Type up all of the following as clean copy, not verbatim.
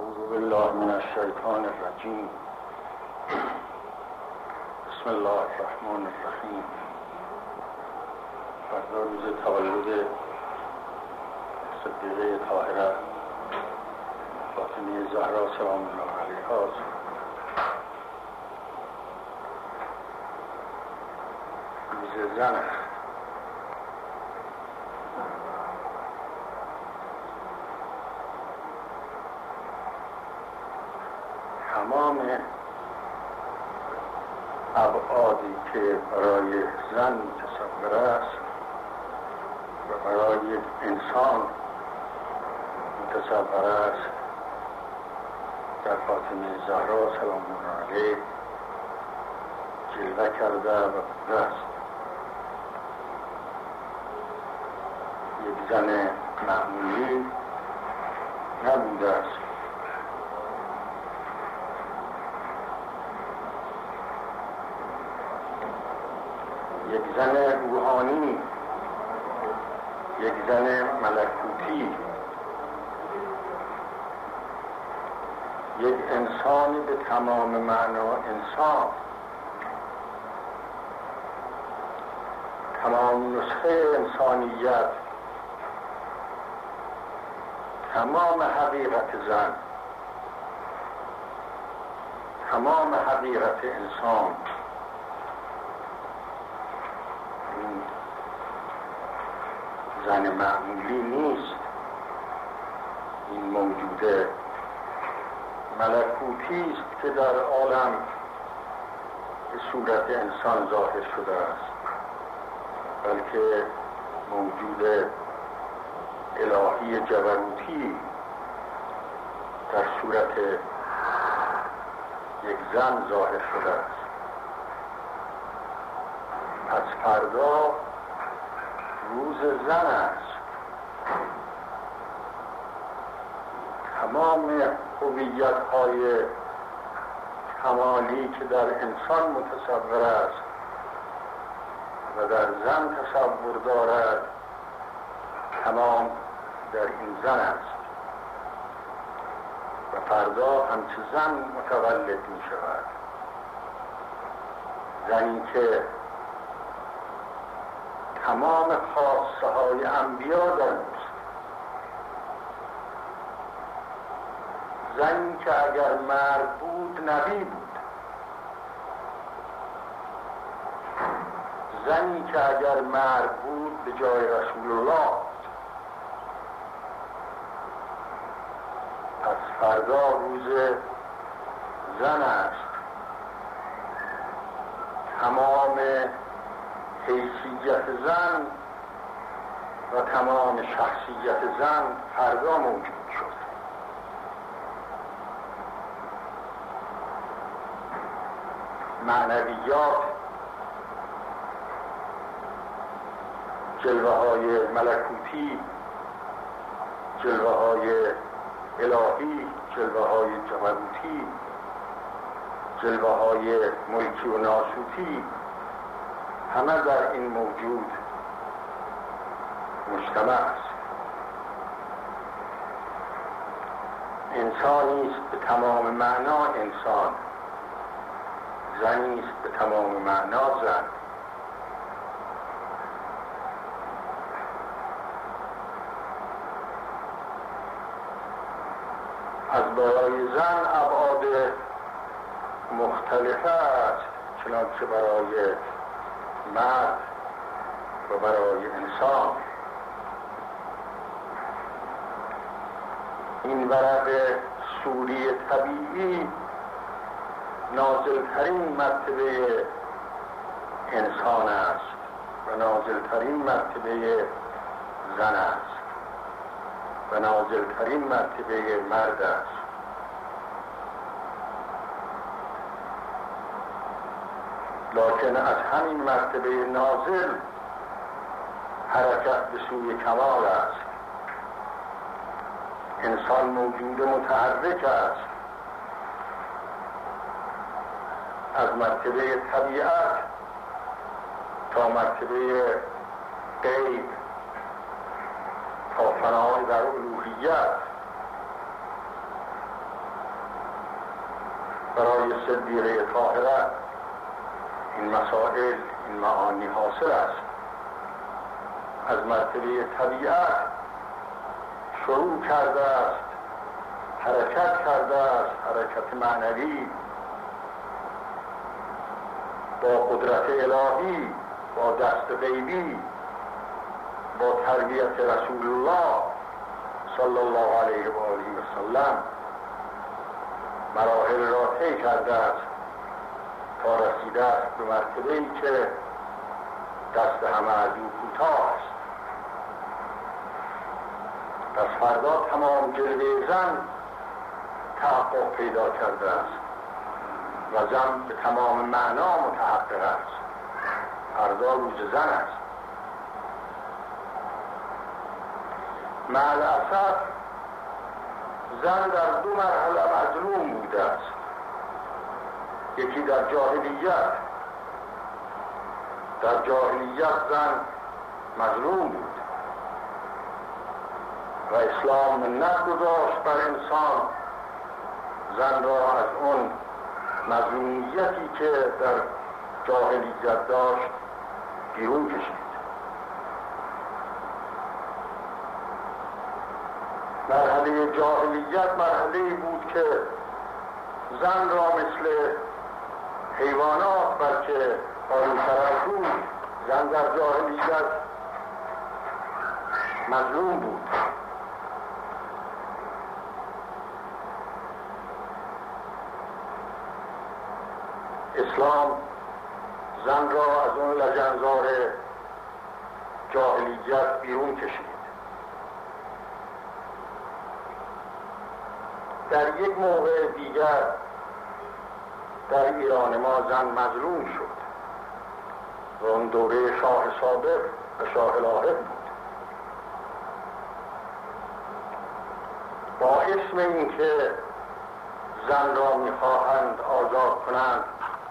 اعوذ بالله من الشیطان الرجیم. بسم الله الرحمن الرحیم. فردا روز تولد صدیقه طاهره فاطمه زهرا سلام الله علیها است. روز زن است. تمام ابعادی که برای زن متصور است و برای انسان متصور است در فاطمه زهرا سلام الله علیها جلوه کرده و بوده است. یک زن معمولی نبوده است. یک زن روحانی، یک زن ملکوتی، یک انسانی به تمام معنا انسان، تمام نسخه انسانیت، تمام حقیقت زن، تمام حقیقت انسان. زن معمولی نیست. این موجود ملکوتی است که در عالم به صورت انسان ظاهر شده است، بلکه موجود الهی جبروتی در صورت یک زن ظاهر شده است. پس فردا روز زن است. تمام هویت‌های کمالی که در انسان متصور است و در زن تصور دارد، تمام در این زن است و فردا همچه زن متولد می شود. زنی که تمام خاصه های انبیا در اوست. زنی که اگر مرد بود نبی بود. زنی که اگر مرد بود به جای رسول الله. پس فردا روز زن است. تمام حیثیت زن و تمام شخصیت زن فردا موجود شد. معنویات، جلوه های ملکوتی، جلوه های الهی، جلوه های جبروتی، جلوه های ملکی و ناسوتی، همه در این موجود مجتمع است. انسانی است به تمام معنا انسان، زنی است به تمام معنا زن. از برای زن ابعاد مختلفه است، چنانچه برای مرد و برای انسان. این ورق سوری طبیعی نازلترین مرتبه انسان است و نازلترین مرتبه زن است و نازلترین مرتبه مرد است. لکن از همین مرتبه نازل حرکت به سوی کمال است. انسان موجود متحرک است. از مرتبه طبیعت تا مرتبه غیب تا فنای در الوهیت برای صدیقه طاهره این مسائل، این معانی حاصل است. از مرتبه طبیعت شروع کرده است، حرکت کرده است، حرکت معنوی با قدرت الهی، با دست غیبی، با تربیت رسول الله صلی الله علیه و آله و سلم مراحل را طی کرده است تا رسیده است به مرتبه‌ای که دست همه از او کوتاه است. پس فردا تمام جلوه زن تحقق پیدا کرده است و زن به تمام معنا متحقق است. فردا روز زن است. مع الاسف زن در دو مرحله مظلوم بوده است. یکی در جاهلیت زن مظلوم بود و اسلام منت گذاشت بر انسان زن را از اون مظلومیتی که در جاهلیت داشت بیرون کشید. مرحله جاهلیت مرحله‌ای بود که زن را مثل حیوانات بلکه آروم‌تر بود. زن در جاهلیت مظلوم بود. اسلام زن را از اون لجنزار جاهلیت بیرون کشید. در یک موقع دیگر در ایران ما زن مظلوم شد و اون دوره شاه سابق و شاه لاحق بود. با اسم اینکه زن را میخواهند آزاد کنند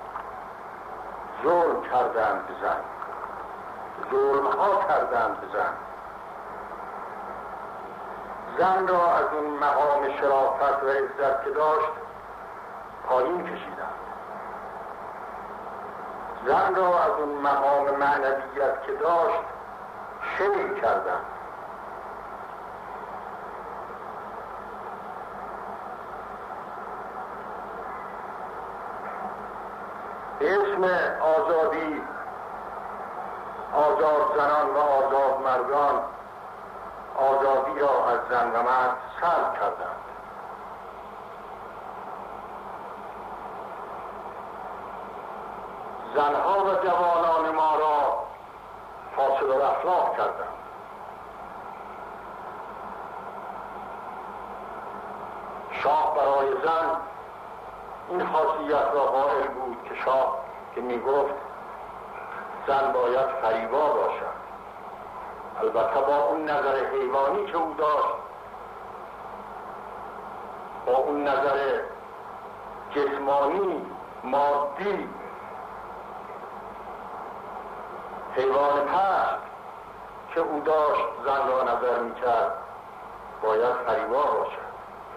ظلم کردند به زن، ظلمها کردند به زن. زن را از اون مقام شرافت و عزت که داشت پایین کشیدند. زن را از اون مقام معنویت که داشت شیء کردند. به اسم آزادی آزاد زنان و آزاد مردان آزادی را از زن و مرد سلب کردند. زنها و جوانان ما را فاسد الاخلاق کردند. شاه برای زن این خاصیت را قائل بود که شاه که می گفت زن باید فریبا باشد. البته با اون نظر حیوانی که او داشت، با اون نظر جسمانی مادی حیوان پست که او داشت زن را نظر می کرد باید فریبا باشد.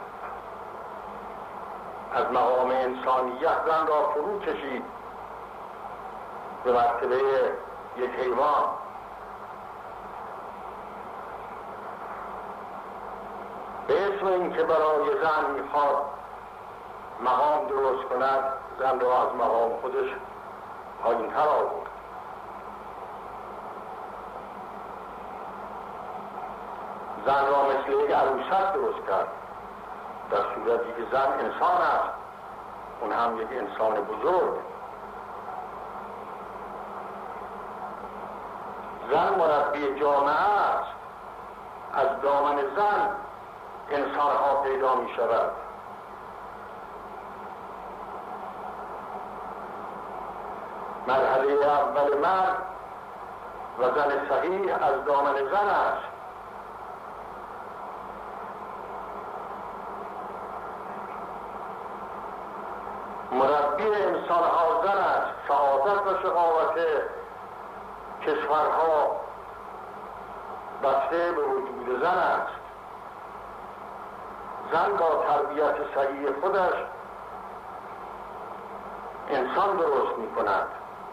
از مقام انسانیت زن را فرو کشید به مرتبه یک حیوان. به اسم این که برای زن میخواد مقام درست کند زن را از مقام خودش پایین‌تر آورد. زن را مثل یک عروسک درست کرد، در صورتی که زن انسان است، اون هم یک انسان بزرگ. زن مربی جامعه است. از دامن زن انسان‌ها پیدا می شود. مرحله اول مرد و زن صحیح از دامن زن است. مربی انسان‌ها زن است. سعادت و شقاوت کشورها بسته به وجود زن است. زن با تربیت صحیح خودش انسان درست می کند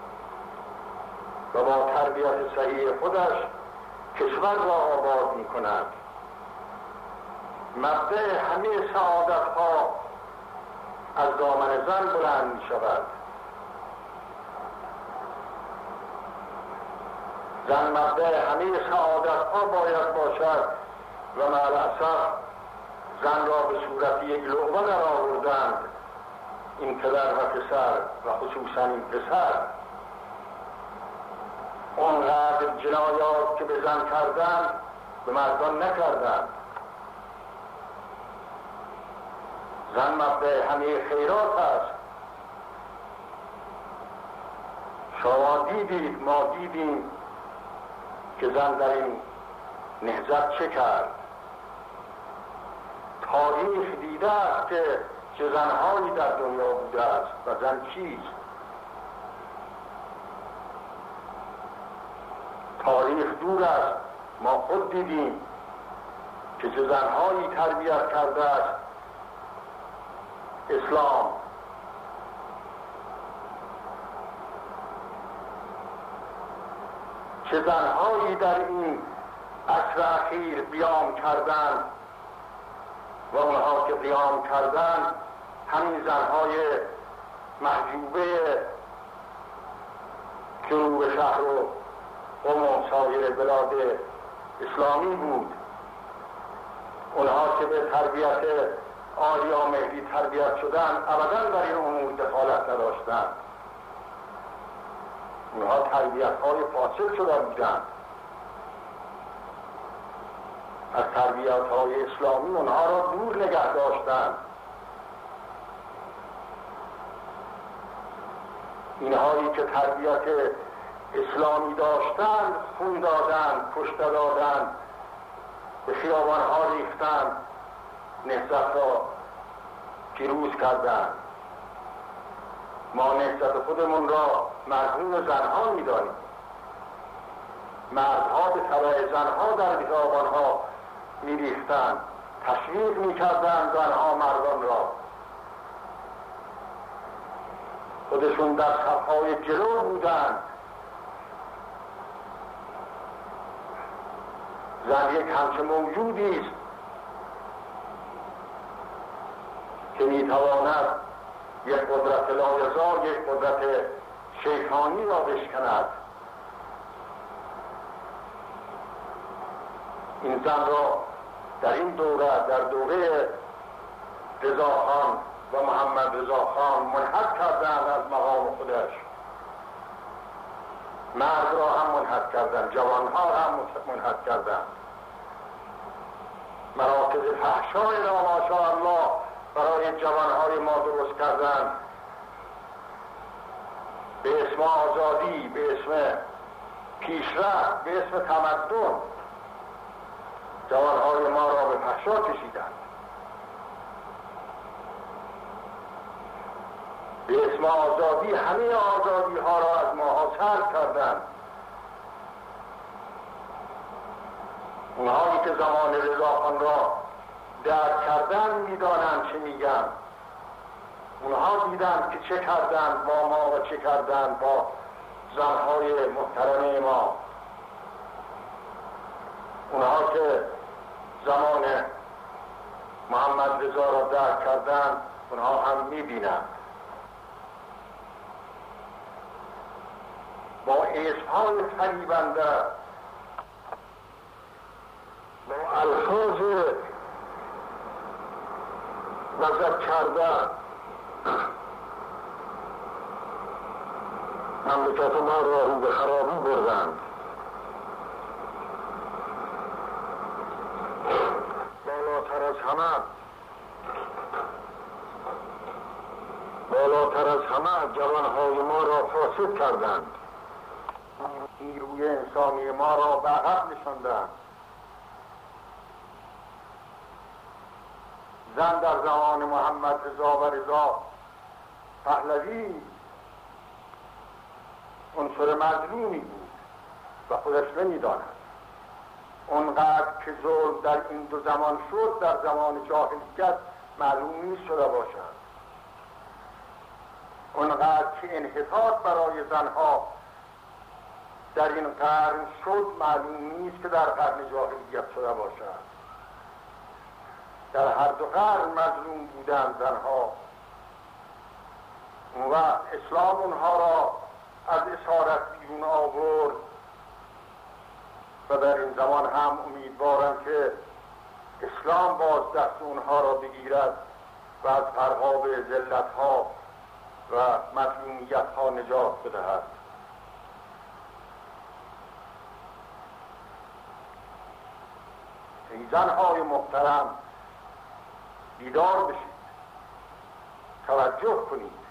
و با تربیت صحیح خودش کشور را آباد می کند. مبدأ همه سعادت ها از دامن زن بلند می شود. زن مبدأ همه سعادت ها باید باشد و مع الاسف زن را به صورت یک لعبه در آوردند این پدر و پسر و خصوصا این پسر. اونقدر جنایات که به زن کردند به مردان نکردند. زن مبدأ همه خیرات است. شما دیدید، ما دیدیم که زن در این نهضت چه کرد. تاریخ دیده است که چه زنهایی در دنیا بوده است و زن چیست. تاریخ دور است، ما خود دیدیم که چه زنهایی تربیت کرده است اسلام. چه زنهایی در این عصر اخیر قیام کردند و اونها که قیام کردند همین زنهای محجوبه جنوب شهر و قم و سایر بلاد اسلامی بود. اونها که به تربیت آریا مهدی تربیت شدن ابدا در این امور دخالت نداشتند. اونها تربیت های فاصل شده بودند. از تربیت های اسلامی اونها را دور نگه داشتند. اینهایی که تربیت اسلامی داشتند خون دادند، کشته دادند، به خیابان ها ریختند، نهضت را پیروز کردند. ما نهضت خودمون را مرهون زنها می‌دانیم. مردها به تبع زنها در خیابان ها می‌ریختند، تشویق می‌کردند زنها مردان را. خودشون در صفهای جلو بودند. زن یک همچه موجودی است که میتواند یک قدرت لایزال، یک قدرت شیطانی را بشکند. این زن را در این دوره، در دوره رضاخان و محمد رضاخان منحط کردند از مقام خودش. مرد را هم منحط کردند، جوانها را هم منحط کردند. مراکز فحشای را ماشاءالله برای جوانهای ما درست کردند به اسم آزادی، به اسم پیشرفت، به اسم تمدن. جوانهای ما را به فحشا کشیدند، به اسم آزادی همه آزادی ها را از ماها سلب کردند. اونهایی که زمان رضاخان را درک کردن میدانند چه میگن. اونها دیدند که چه کردند با ما و چه کردند با زنهای محترم ما. اونها که زمان محمد رضا را درک کردند اونها هم میبینند. با اسمهای فریبنده، با الفاظ وضع کرده مملکت ما را رو به خرابی بردند. بالاتر از همه جوانهای ما را فاسد کردند. نیروی انسانی ما را به عقب نشاندند. زن در زمان محمد رضا و رضا پهلوی عنصر مظلومی بود و خودش نمی‌داند. اونقدر که ظلم در این دو زمان شد در زمان جاهلیت معلوم نیست شده باشد. اونقدر که انحطاط برای زنها در این قرن شد معلوم نیست که در قرن جاهلیت شده باشد. در هر دو قرن مظلوم بودند زنها. و اسلام اونها را از اسارت بیرون آورد و در این زمان هم امیدوارم که اسلام باز دست اونها را بگیرد و از پرغاب ذلت‌ها و مظلومیت‌ها نجات بدهد. ای زنهای محترم، بیدار بشید، توجه کنید.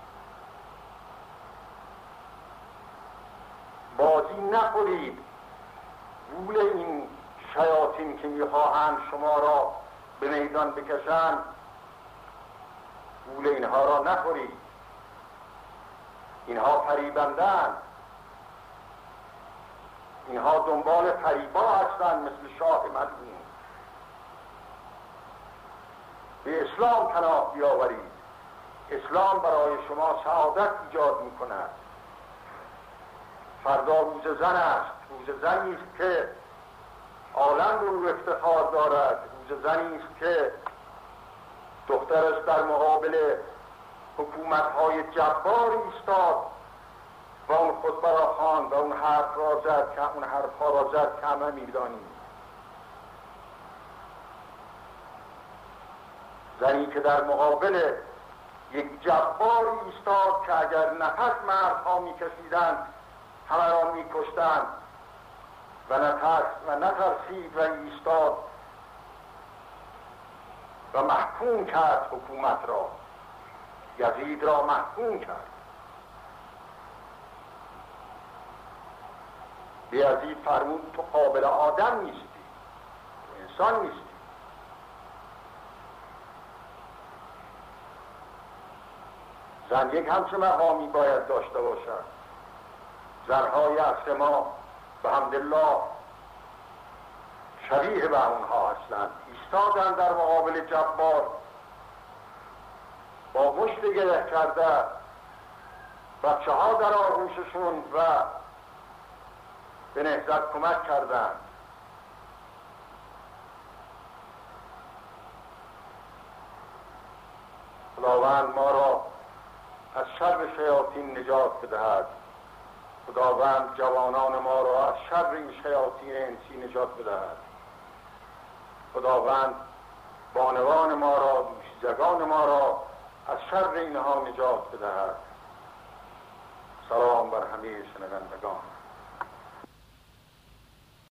بازی نخورید گول این شیاطین که میخواهند شما را به میدان بکشند. گول اینها را نخورید. اینها فریبندند. اینها دنبال فریبا هستند مثل شاه مظلوم. به اسلام پناه بیاورید. اسلام برای شما سعادت ایجاد میکند. فردا روز زن است. روز زنی است که عالم رو افتخار دارد. روز زنی است که دخترش در مقابل حکومت‌های جبار ایستاد و اون خطبه را خواند و اون حرف را زد که اون حرف‌ها را زد که همه می‌دانیم. زنی که در مقابل یک جبار ایستاد که اگر نفس مردها می‌کشیدند همه را می‌کشتند و نترسید و ایستاد و محکوم کرد حکومت را. یزید را محکوم کرد. به یزید فرمود تو قابل آدم نیستی، تو انسان نیستی. زن یک همچه مقامی باید داشته باشد. زنهای عصر ما به حمدالله شبیه به اونها هستند. ایستادن در مقابل جبار، با مشت گره کرده بچه ها در آغوششون و به نهضت کمک کردند. خداوند ما را از شر شیاطین نجات بدهد. خداوند جوانان ما را از شر این شیاطین انسی نجات بدهد. خداوند بانوان ما را، دوشیزگان ما را از شر اینها نجات بدهد. سلام بر همه شنوندگان.